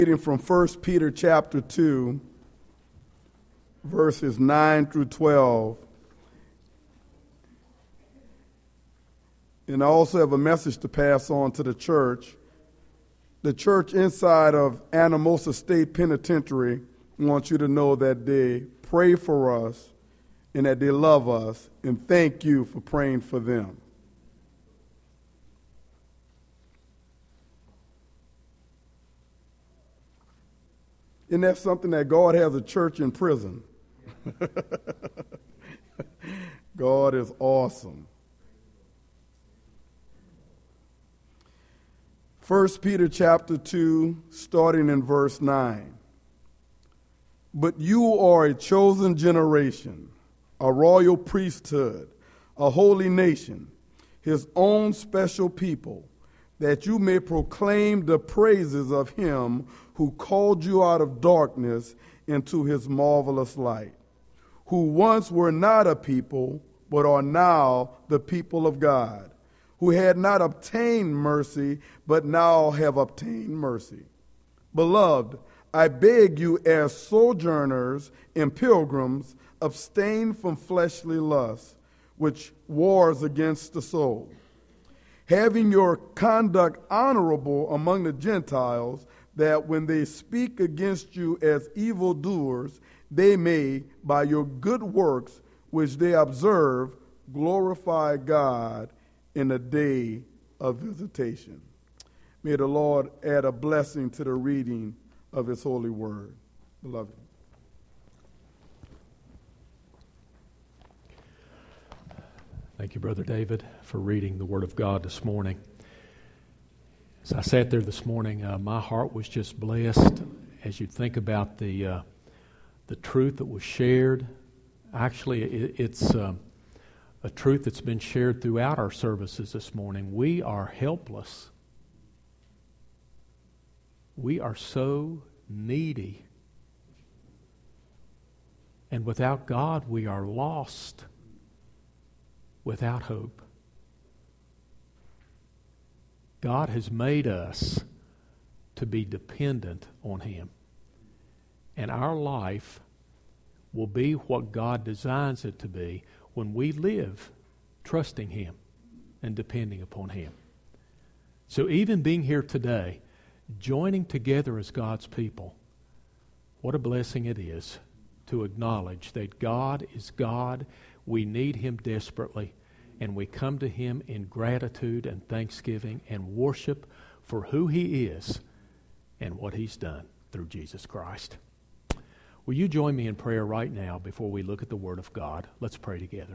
Reading from 1 Peter chapter 2, verses 9 through 12. And I also have a message to pass on to the church. The church inside of Anamosa State Penitentiary wants you to know that they pray for us and that they love us, and thank you for praying for them. Isn't that something that God has a church in prison? God is awesome. 1 Peter chapter 2, starting in verse 9. But you are a chosen generation, a royal priesthood, a holy nation, his own special people, that you may proclaim the praises of him who called you out of darkness into his marvelous light, who once were not a people, but are now the people of God, who had not obtained mercy, but now have obtained mercy. Beloved, I beg you as sojourners and pilgrims, abstain from fleshly lusts, which wars against the soul, having your conduct honorable among the Gentiles, that when they speak against you as evildoers, they may, by your good works which they observe, glorify God in the day of visitation. May the Lord add a blessing to the reading of his holy word. Beloved. Thank you, Brother David, for reading the Word of God this morning. As I sat there this morning, my heart was just blessed as you think about the truth that was shared. Actually, it's a truth that's been shared throughout our services this morning. We are helpless. We are so needy. And without God, we are lost, without hope. God has made us to be dependent on him. And our life will be what God designs it to be when we live trusting him and depending upon him. So even being here today, joining together as God's people, what a blessing it is to acknowledge that God is God. We need him desperately. And we come to him in gratitude and thanksgiving and worship for who he is and what he's done through Jesus Christ. Will you join me in prayer right now before we look at the Word of God? Let's pray together.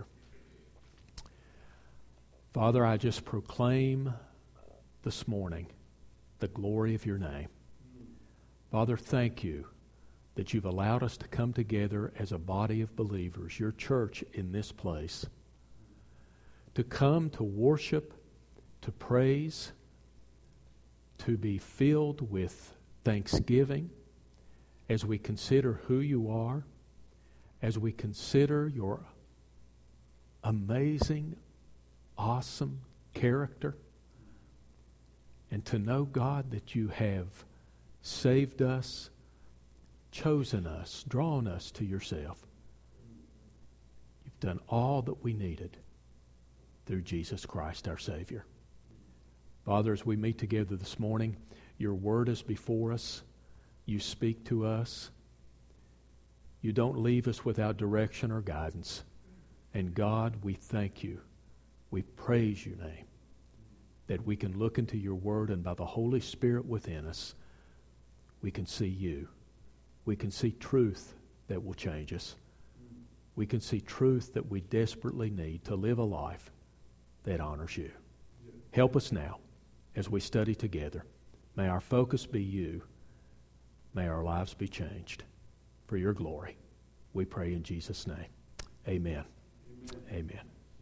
Father, I just proclaim this morning the glory of your name. Father, thank you that you've allowed us to come together as a body of believers, your church in this place, to come to worship, to praise, to be filled with thanksgiving as we consider who you are, as we consider your amazing, awesome character, and to know, God, that you have saved us, chosen us, drawn us to yourself. You've done all that we needed through Jesus Christ, our Savior. Father, as we meet together this morning, your word is before us. You speak to us. You don't leave us without direction or guidance. And God, we thank you. We praise your name, that we can look into your word, and by the Holy Spirit within us, we can see you. We can see truth that will change us. We can see truth that we desperately need to live a life that honors you. Help us now as we study together. May our focus be you. May our lives be changed for your glory. We pray in Jesus' name. Amen. Amen.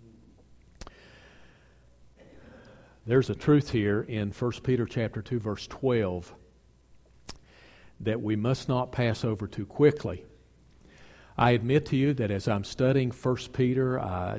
There's a truth here in 1 Peter chapter 2, verse 12 that we must not pass over too quickly. I admit to you that as I'm studying 1 Peter, I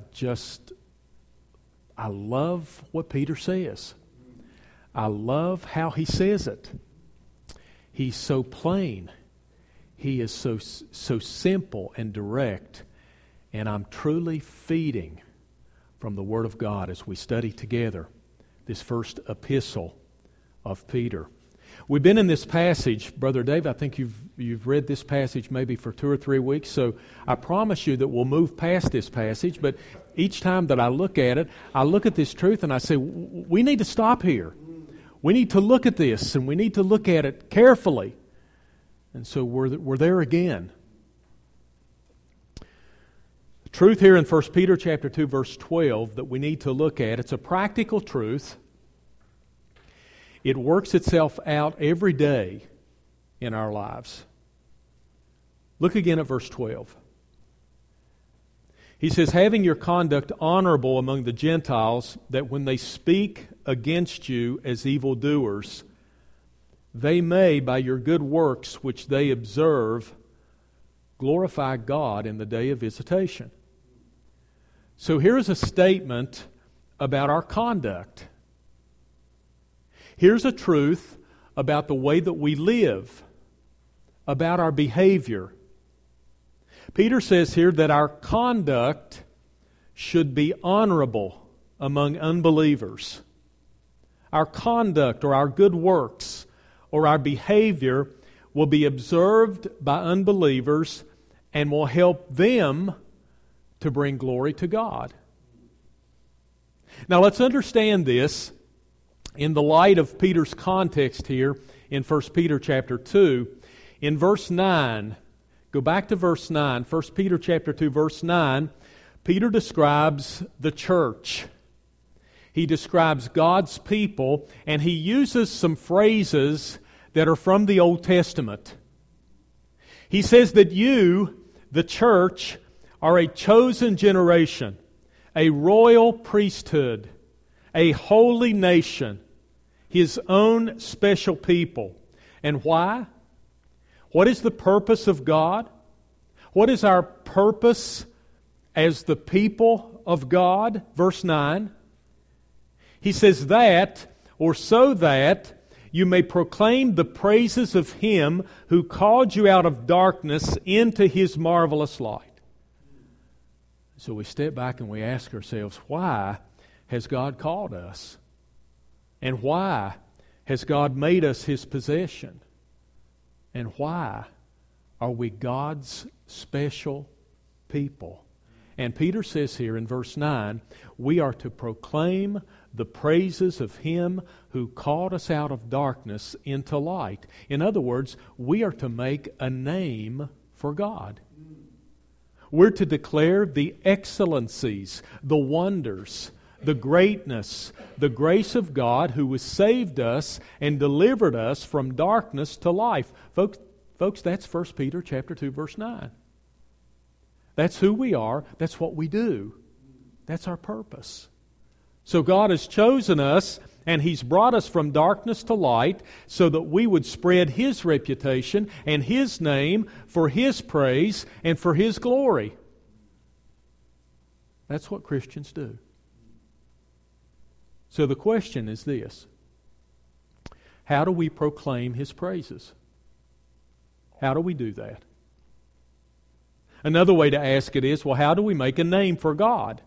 love what Peter says. I love how he says it. He's so plain. He is so simple and direct. And I'm truly feeding from the Word of God as we study together this first epistle of Peter. We've been in this passage, Brother Dave, I think you've read this passage maybe for 2 or 3 weeks, so I promise you that we'll move past this passage, but each time that I look at it, I look at this truth and I say, we need to stop here. We need to look at this, and we need to look at it carefully. And so we're there again. The truth here in 1 Peter chapter 2, verse 12 that we need to look at, it's a practical truth. It works itself out every day in our lives. Look again at verse 12. He says, having your conduct honorable among the Gentiles, that when they speak against you as evildoers, they may, by your good works which they observe, glorify God in the day of visitation. So here's a statement about our conduct. Here's a truth about the way that we live, about our behavior. Peter says here that our conduct should be honorable among unbelievers. Our conduct or our good works or our behavior will be observed by unbelievers and will help them to bring glory to God. Now let's understand this in the light of Peter's context here in 1 Peter chapter 2. In verse 9, go back to verse 9, 1 Peter chapter 2, verse 9, Peter describes the church. He describes God's people, and he uses some phrases that are from the Old Testament. He says that you, the church, are a chosen generation, a royal priesthood, a holy nation, His own special people. And why? What is the purpose of God? What is our purpose as the people of God? Verse 9. He says that, or so that you may proclaim the praises of Him who called you out of darkness into His marvelous light. So we step back and we ask ourselves, why has God called us? And why has God made us His possession? And why are we God's special people? And Peter says here in verse 9, we are to proclaim the praises of Him who called us out of darkness into light. In other words, we are to make a name for God. We're to declare the excellencies, the wonders, the greatness, the grace of God who has saved us and delivered us from darkness to life. Folks, that's 1 Peter chapter 2, verse 9. That's who we are. That's what we do. That's our purpose. So God has chosen us, and He's brought us from darkness to light so that we would spread His reputation and His name for His praise and for His glory. That's what Christians do. So the question is this: how do we proclaim His praises? How do we do that? Another way to ask it is, well, how do we make a name for God?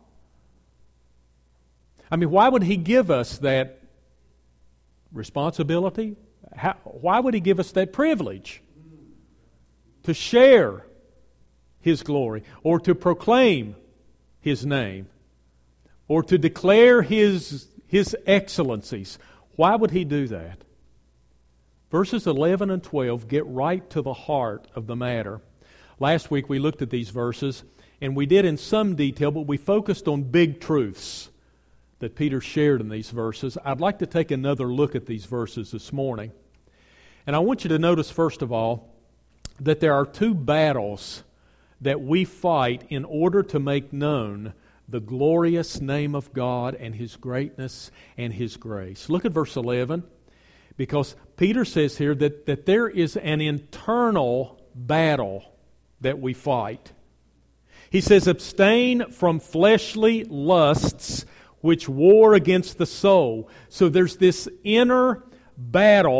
I mean, why would He give us that responsibility? Why would He give us that privilege to share His glory or to proclaim His name or to declare His excellencies? Why would He do that? Verses 11 and 12 get right to the heart of the matter. Last week we looked at these verses, and we did in some detail, but we focused on big truths that Peter shared in these verses. I'd like to take another look at these verses this morning. And I want you to notice, first of all, that there are two battles that we fight in order to make known the glorious name of God and His greatness and His grace. Look at verse 11, because Peter says here that there is an internal battle that we fight. He says, abstain from fleshly lusts which war against the soul. So there's this inner battle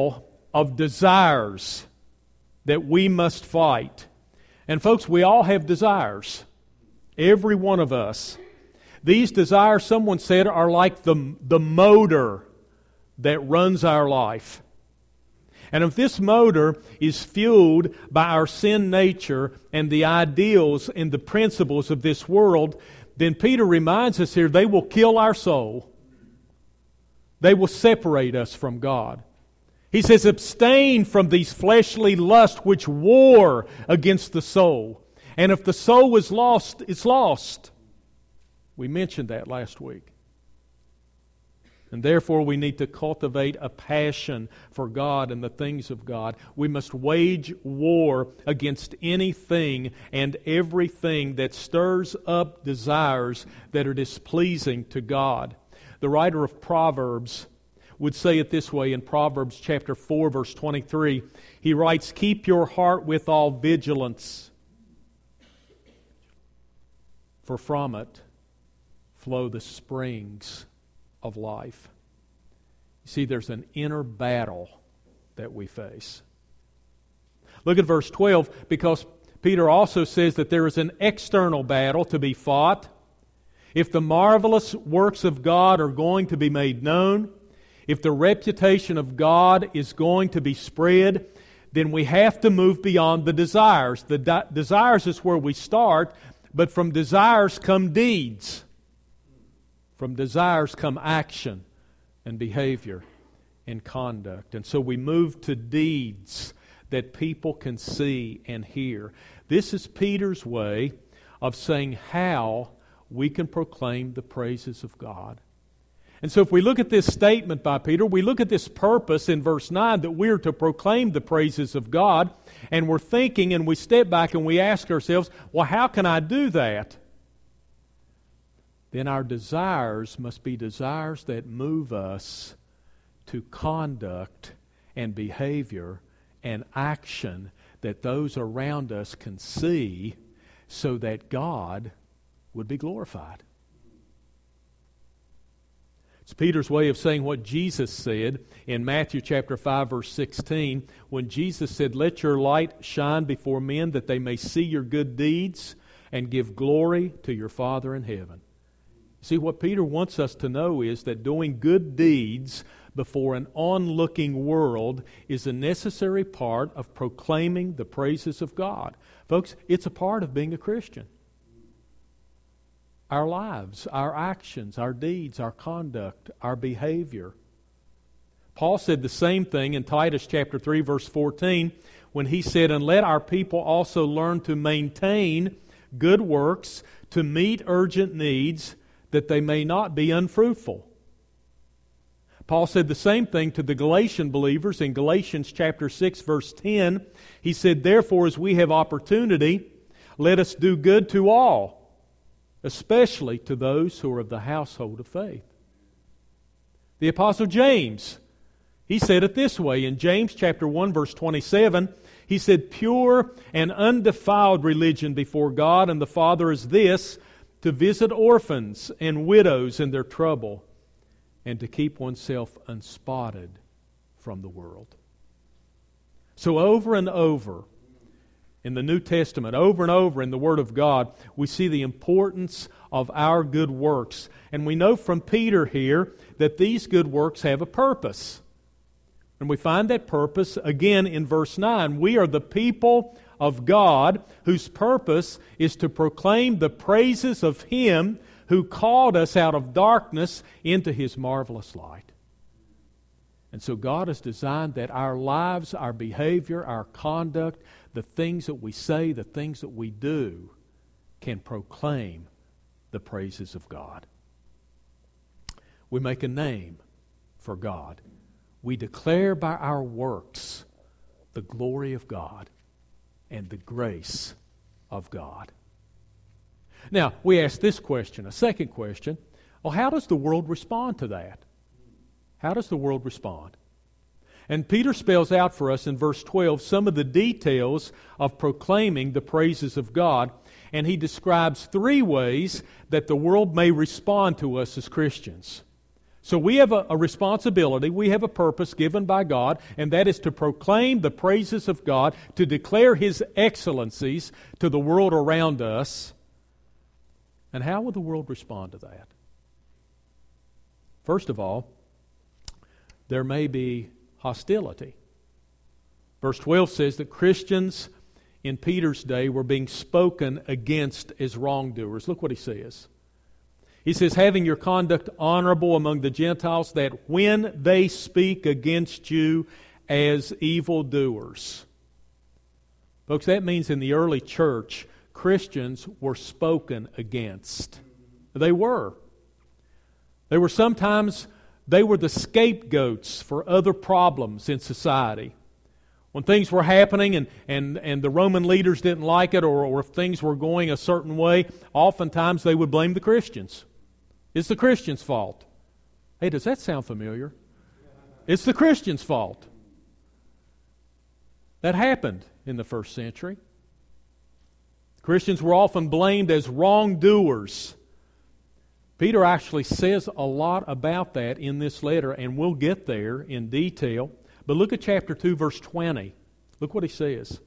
of desires that we must fight. And folks, we all have desires. Every one of us. These desires, someone said, are like the motor that runs our life. And if this motor is fueled by our sin nature and the ideals and the principles of this world, then Peter reminds us here, they will kill our soul. They will separate us from God. He says, abstain from these fleshly lusts which war against the soul. And if the soul is lost, it's lost. We mentioned that last week. And therefore we need to cultivate a passion for God and the things of God. We must wage war against anything and everything that stirs up desires that are displeasing to God. The writer of Proverbs would say it this way in Proverbs chapter 4, verse 23. He writes, "Keep your heart with all vigilance, for from it flow the springs of life." You see, there's an inner battle that we face. Look at verse 12, because Peter also says that there is an external battle to be fought. If the marvelous works of God are going to be made known, if the reputation of God is going to be spread, then we have to move beyond the desires. The desires is where we start, but from desires come deeds. From desires come action and behavior and conduct. And so we move to deeds that people can see and hear. This is Peter's way of saying how we can proclaim the praises of God. And so if we look at this statement by Peter, we look at this purpose in verse 9 that we're to proclaim the praises of God, and we're thinking and we step back and we ask ourselves, well, how can I do that? Then our desires must be desires that move us to conduct and behavior and action that those around us can see so that God would be glorified. It's Peter's way of saying what Jesus said in Matthew chapter 5, verse 16, when Jesus said, "Let your light shine before men that they may see your good deeds and give glory to your Father in heaven." See, what Peter wants us to know is that doing good deeds before an onlooking world is a necessary part of proclaiming the praises of God. Folks, it's a part of being a Christian. Our lives, our actions, our deeds, our conduct, our behavior. Paul said the same thing in Titus chapter 3, verse 14, when he said, "And let our people also learn to maintain good works, to meet urgent needs, that they may not be unfruitful." Paul said the same thing to the Galatian believers in Galatians chapter 6, verse 10. He said, "Therefore, as we have opportunity, let us do good to all, especially to those who are of the household of faith." The Apostle James, he said it this way in James chapter 1, verse 27. He said, "Pure and undefiled religion before God and the Father is this, to visit orphans and widows in their trouble, and to keep oneself unspotted from the world." So over and over in the New Testament, over and over in the Word of God, we see the importance of our good works. And we know from Peter here that these good works have a purpose. And we find that purpose again in verse 9. We are the people of God whose purpose is to proclaim the praises of Him who called us out of darkness into His marvelous light. And so God has designed that our lives, our behavior, our conduct, the things that we say, the things that we do, can proclaim the praises of God. We make a name for God. We declare by our works the glory of God and the grace of God. Now, we ask this question, a second question. Well, how does the world respond to that? How does the world respond? And Peter spells out for us in verse 12 some of the details of proclaiming the praises of God. And he describes three ways that the world may respond to us as Christians. So we have a responsibility, we have a purpose given by God, and that is to proclaim the praises of God, to declare His excellencies to the world around us. And how will the world respond to that? First of all, there may be hostility. Verse 12 says that Christians in Peter's day were being spoken against as wrongdoers. Look what he says. He says, having your conduct honorable among the Gentiles, that when they speak against you as evildoers. Folks, that means in the early church, Christians were spoken against. They were. They were the scapegoats for other problems in society. When things were happening and the Roman leaders didn't like it, or if things were going a certain way, oftentimes they would blame the Christians. It's the Christians' fault. Hey, does that sound familiar? It's the Christians' fault. That happened in the first century. Christians were often blamed as wrongdoers. Peter actually says a lot about that in this letter, and we'll get there in detail. But look at chapter 2, verse 20. Look what he says.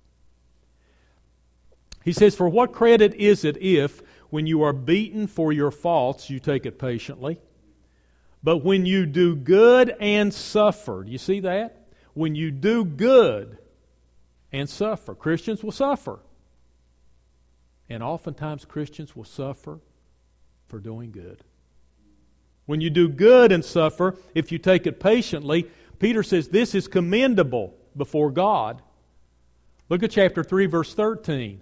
He says, for what credit is it if, when you are beaten for your faults, you take it patiently? But when you do good and suffer, do you see that? When you do good and suffer, Christians will suffer. And oftentimes Christians will suffer for doing good. When you do good and suffer, if you take it patiently, Peter says this is commendable before God. Look at chapter 3, verse 13.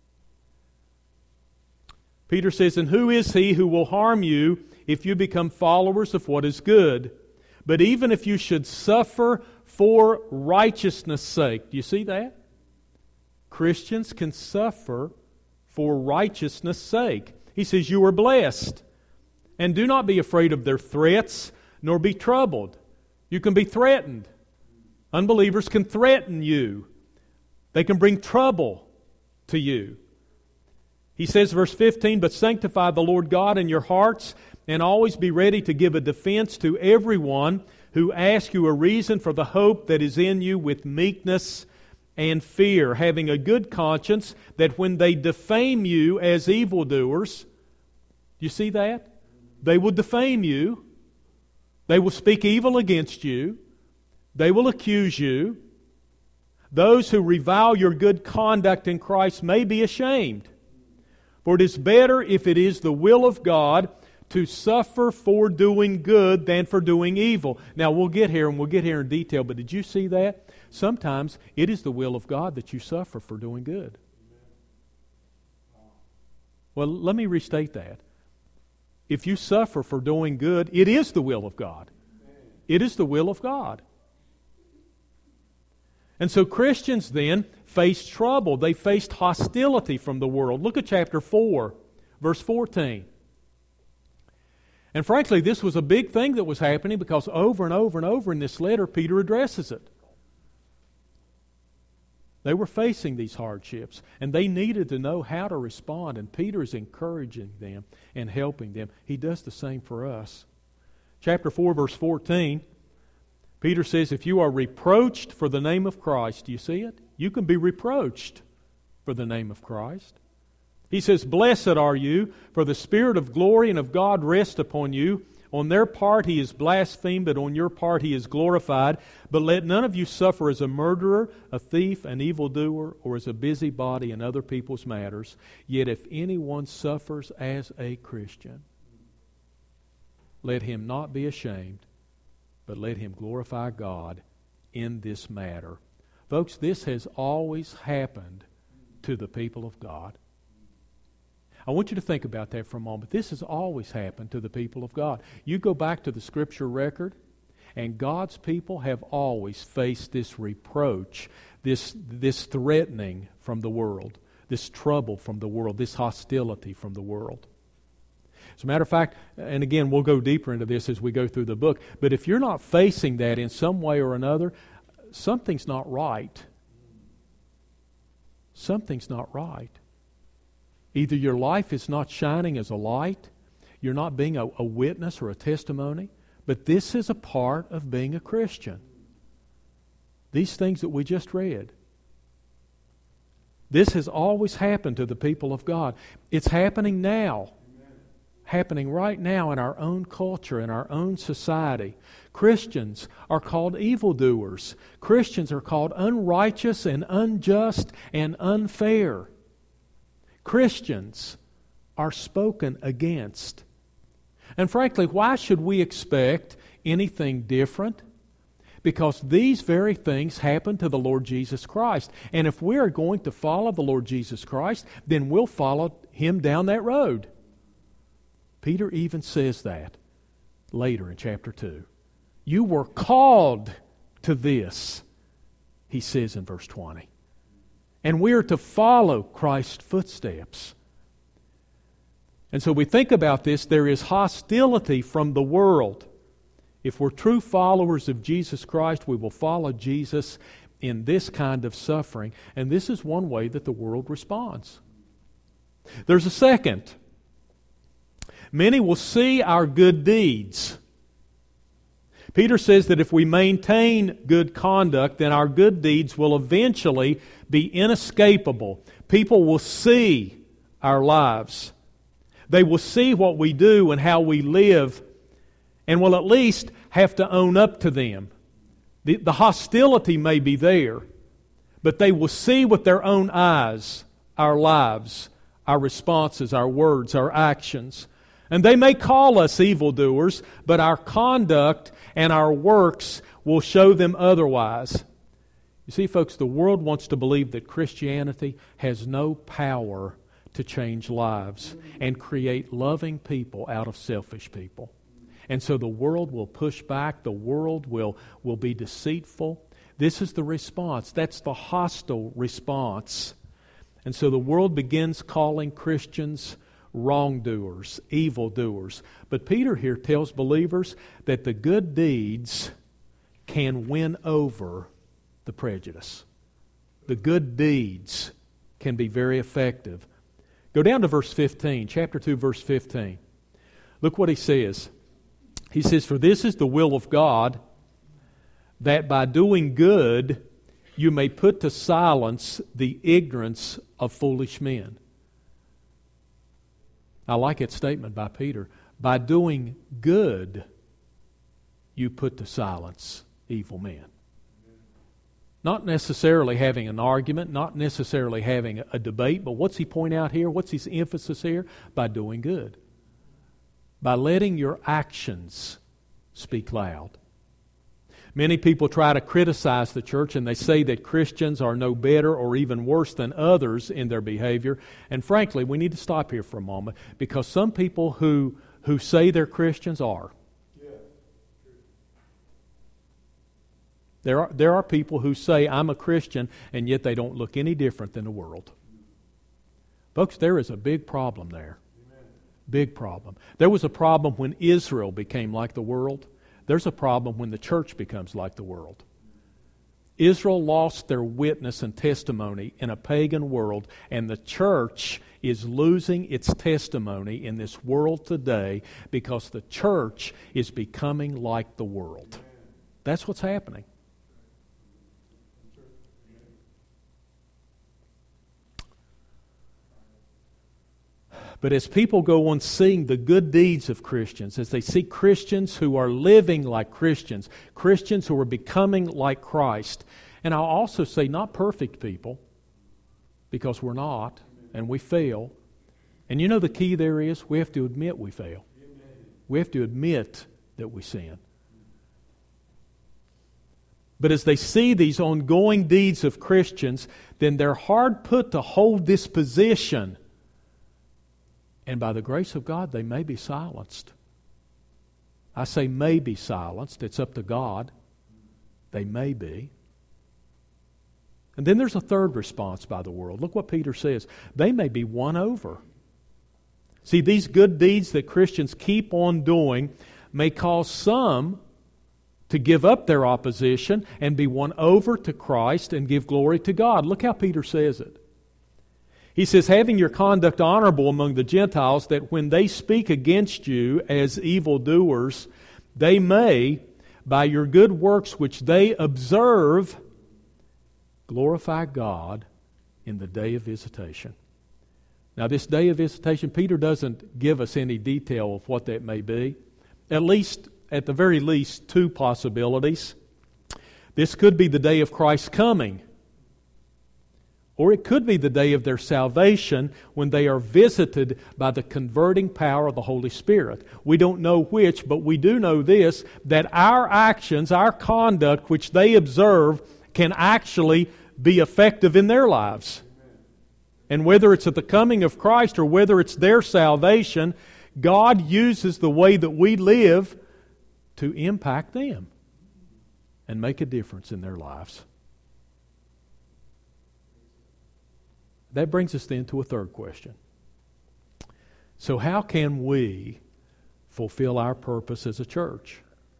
Peter says, and who is he who will harm you if you become followers of what is good? But even if you should suffer for righteousness' sake. Do you see that? Christians can suffer for righteousness' sake. He says, you are blessed. And do not be afraid of their threats, nor be troubled. You can be threatened. Unbelievers can threaten you. They can bring trouble to you. He says, verse 15, but sanctify the Lord God in your hearts, and always be ready to give a defense to everyone who asks you a reason for the hope that is in you with meekness and fear, having a good conscience, that when they defame you as evildoers, do you see that? They will defame you. They will speak evil against you. They will accuse you. Those who revile your good conduct in Christ may be ashamed. For it is better, if it is the will of God, to suffer for doing good than for doing evil. Now we'll get here in detail, but did you see that? Sometimes it is the will of God that you suffer for doing good. Well, let me restate that. If you suffer for doing good, it is the will of God. It is the will of God. And so Christians then faced trouble. They faced hostility from the world. Look at chapter 4, verse 14. And frankly, this was a big thing that was happening because over and over and over in this letter, Peter addresses it. They were facing these hardships, and they needed to know how to respond, and Peter is encouraging them and helping them. He does the same for us. Chapter 4, verse 14, Peter says, if you are reproached for the name of Christ, do you see it? You can be reproached for the name of Christ. He says, blessed are you, for the Spirit of glory and of God rests upon you. On their part he is blasphemed, but on your part he is glorified. But let none of you suffer as a murderer, a thief, an evildoer, or as a busybody in other people's matters. Yet if anyone suffers as a Christian, let him not be ashamed, but let him glorify God in this matter. Folks, this has always happened to the people of God. I want you to think about that for a moment. This has always happened to the people of God. You go back to the Scripture record, and God's people have always faced this reproach, this threatening from the world, this trouble from the world, this hostility from the world. As a matter of fact, and again, we'll go deeper into this as we go through the book, but if you're not facing that in some way or another, something's not right. Something's not right. Either your life is not shining as a light, you're not being a witness or a testimony, But this is a part of being a Christian. These things that we just read. This has always happened to the people of God. It's happening now. Happening right now in our own culture, in our own society. Christians are called evildoers. Christians are called unrighteous and unjust and unfair. Christians are spoken against. And frankly, why should we expect anything different? Because these very things happen to the Lord Jesus Christ. And if we are going to follow the Lord Jesus Christ, then we'll follow Him down that road. Peter even says that later in chapter 2. You were called to this, he says in verse 20. And we are to follow Christ's footsteps. And so we think about this, there is hostility from the world. If we're true followers of Jesus Christ, we will follow Jesus in this kind of suffering. And this is one way that the world responds. There's a second. Many will see our good deeds. Peter says that if we maintain good conduct, then our good deeds will eventually be inescapable. People will see our lives. They will see what we do and how we live, and will at least have to own up to them. The hostility may be there, but they will see with their own eyes our lives, our responses, our words, our actions. And they may call us evildoers, but our conduct and our works will show them otherwise. You see, folks, the world wants to believe that Christianity has no power to change lives and create loving people out of selfish people. And so the world will push back. The world will be deceitful. This is the response. That's the hostile response. And so the world begins calling Christians wrongdoers, evildoers. But Peter here tells believers that the good deeds can win over the prejudice. The good deeds can be very effective. Go down to verse 15, chapter 2, verse 15. Look what he says. He says, "For this is the will of God, that by doing good you may put to silence the ignorance of foolish men." I like that statement by Peter. By doing good, you put to silence evil men. Not necessarily having an argument, not necessarily having a debate, but what's he point out here? What's his emphasis here? By doing good. By letting your actions speak loud. Many people try to criticize the church, and they say that Christians are no better or even worse than others in their behavior. And frankly, we need to stop here for a moment, because some people who say they're Christians are. There are people who say, I'm a Christian, and yet they don't look any different than the world. Folks, there is a big problem there. Amen. Big problem. There was a problem when Israel became like the world. There's a problem when the church becomes like the world. Israel lost their witness and testimony in a pagan world, and the church is losing its testimony in this world today because the church is becoming like the world. That's what's happening. But as people go on seeing the good deeds of Christians, as they see Christians who are living like Christians, Christians who are becoming like Christ, and I'll also say not perfect people, because we're not, and we fail. And you know the key there is, we have to admit we fail. We have to admit that we sin. But as they see these ongoing deeds of Christians, then they're hard put to hold this position. And by the grace of God, they may be silenced. I say may be silenced. It's up to God. They may be. And then there's a third response by the world. Look what Peter says. They may be won over. See, these good deeds that Christians keep on doing may cause some to give up their opposition and be won over to Christ and give glory to God. Look how Peter says it. He says, having your conduct honorable among the Gentiles, that when they speak against you as evildoers, they may, by your good works which they observe, glorify God in the day of visitation. Now, this day of visitation, Peter doesn't give us any detail of what that may be. At the very least, two possibilities. This could be the day of Christ's coming, or it could be the day of their salvation when they are visited by the converting power of the Holy Spirit. We don't know which, but we do know this, that our actions, our conduct, which they observe, can actually be effective in their lives. And whether it's at the coming of Christ or whether it's their salvation, God uses the way that we live to impact them and make a difference in their lives. That brings us then to a third question. So how can we fulfill our purpose as a church?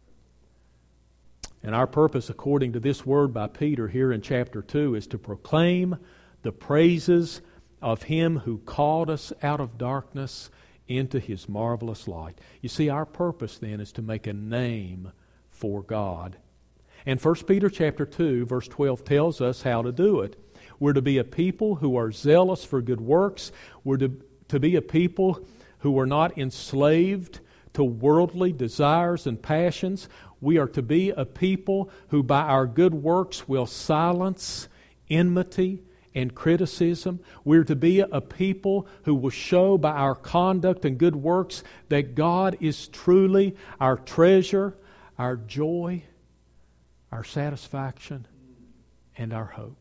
And our purpose, according to this word by Peter here in chapter 2, is to proclaim the praises of Him who called us out of darkness into His marvelous light. You see, our purpose then is to make a name for God. And 1 Peter chapter 2, verse 12 tells us how to do it. We're to be a people who are zealous for good works. We're to be a people who are not enslaved to worldly desires and passions. We are to be a people who by our good works will silence enmity and criticism. We're to be a people who will show by our conduct and good works that God is truly our treasure, our joy, our satisfaction, and our hope.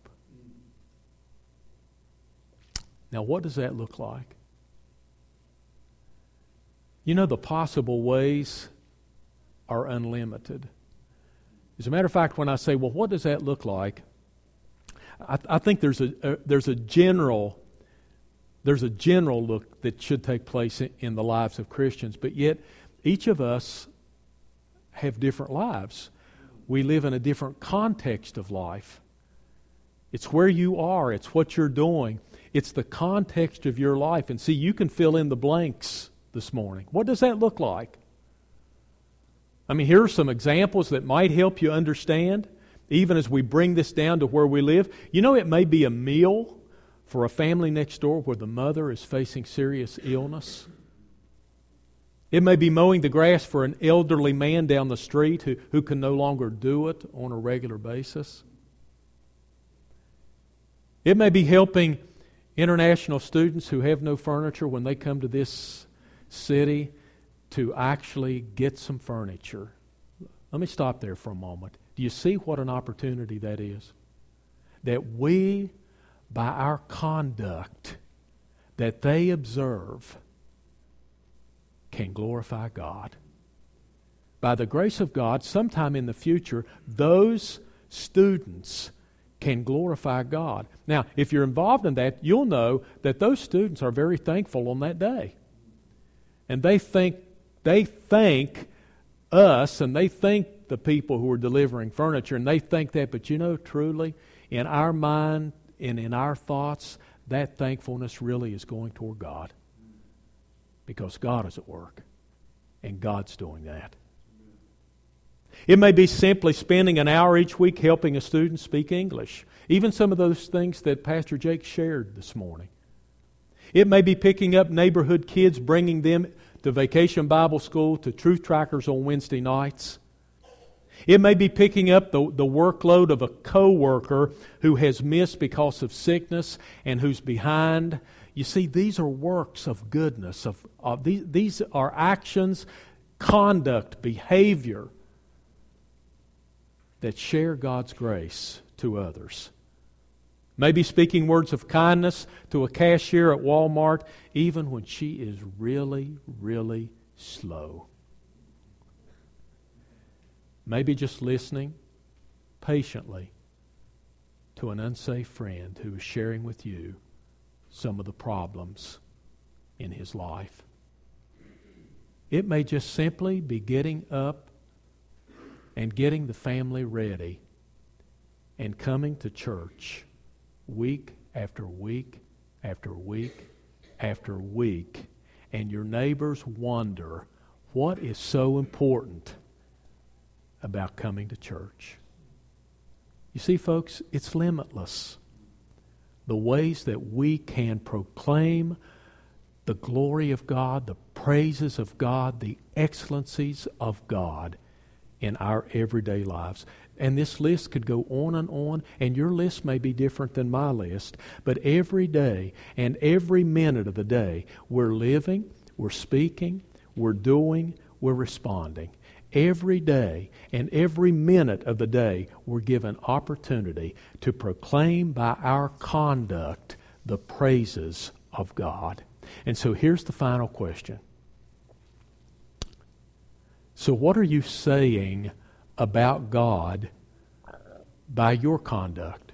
Now, what does that look like? You know, the possible ways are unlimited. As a matter of fact, when I say, well, what does that look like? I think there's a general look that should take place in the lives of Christians, but yet each of us have different lives. We live in a different context of life. It's where you are. It's what you're doing. It's the context of your life. And see, you can fill in the blanks this morning. What does that look like? I mean, here are some examples that might help you understand, even as we bring this down to where we live. You know, it may be a meal for a family next door where the mother is facing serious illness. It may be mowing the grass for an elderly man down the street who can no longer do it on a regular basis. It may be helping international students who have no furniture when they come to this city to actually get some furniture. Let me stop there for a moment. Do you see what an opportunity that is? That we, by our conduct that they observe, can glorify God. By the grace of God, sometime in the future, those students can glorify God. Now, if you're involved in that, you'll know that those students are very thankful on that day. And they thank us, and they thank the people who are delivering furniture, and they think that, but you know, truly, in our mind and in our thoughts, that thankfulness really is going toward God. Because God is at work, and God's doing that. It may be simply spending an hour each week helping a student speak English. Even some of those things that Pastor Jake shared this morning. It may be picking up neighborhood kids, bringing them to Vacation Bible School, to Truth Trackers on Wednesday nights. It may be picking up the workload of a co-worker who has missed because of sickness and who's behind. You see, these are works of goodness. These are actions, conduct, behavior that share God's grace to others. Maybe speaking words of kindness to a cashier at Walmart, even when she is really, really slow. Maybe just listening patiently to an unsafe friend who is sharing with you some of the problems in his life. It may just simply be getting up and getting the family ready and coming to church week after week after week after week, and your neighbors wonder, what is so important about coming to church. You see, folks, it's limitless. The ways that we can proclaim the glory of God, the praises of God, the excellencies of God in our everyday lives. And this list could go on, and your list may be different than my list, but every day and every minute of the day, we're living, we're speaking, we're doing, we're responding. Every day and every minute of the day, we're given opportunity to proclaim by our conduct the praises of God. And so here's the final question. So what are you saying about God by your conduct?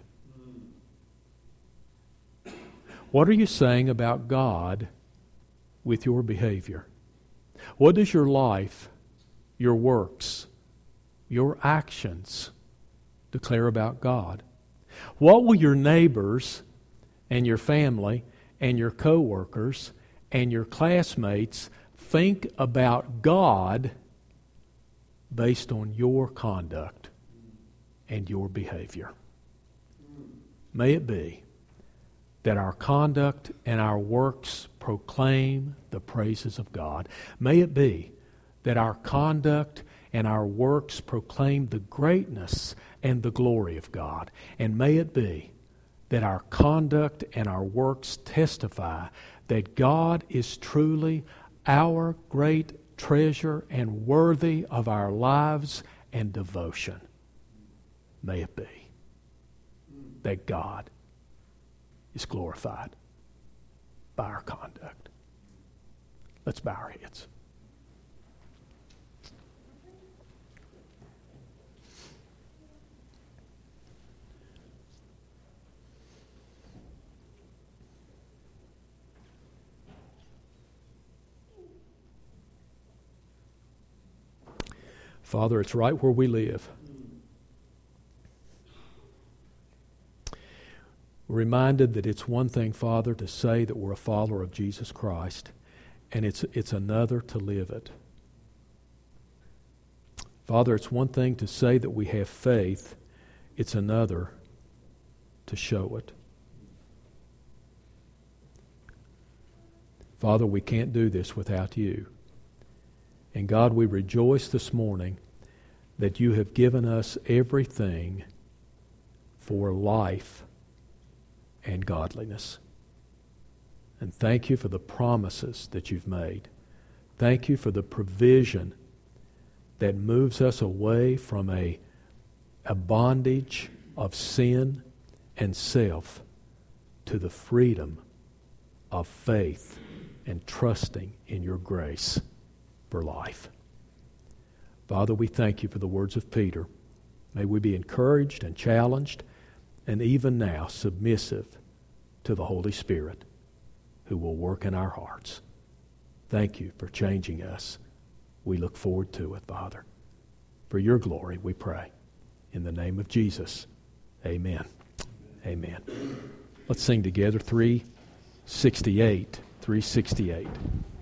What are you saying about God with your behavior? What does your life, your works, your actions declare about God? What will your neighbors and your family and your co-workers and your classmates think about God based on your conduct and your behavior? May it be that our conduct and our works proclaim the praises of God. May it be that our conduct and our works proclaim the greatness and the glory of God. And may it be that our conduct and our works testify that God is truly our great treasure and worthy of our lives and devotion. May it be that God is glorified by our conduct. Let's bow our heads. Father, it's right where we live. We're reminded that it's one thing, Father, to say that we're a follower of Jesus Christ, and it's another to live it. Father, it's one thing to say that we have faith, it's another to show it. Father, we can't do this without you. And God, we rejoice this morning that you have given us everything for life and godliness. And thank you for the promises that you've made. Thank you for the provision that moves us away from a bondage of sin and self to the freedom of faith and trusting in your grace for life. Father, we thank you for the words of Peter. May we be encouraged and challenged, and even now submissive to the Holy Spirit who will work in our hearts. Thank you for changing us. We look forward to it, Father. For your glory, we pray. In the name of Jesus, amen. Amen. Let's sing together 368. 368.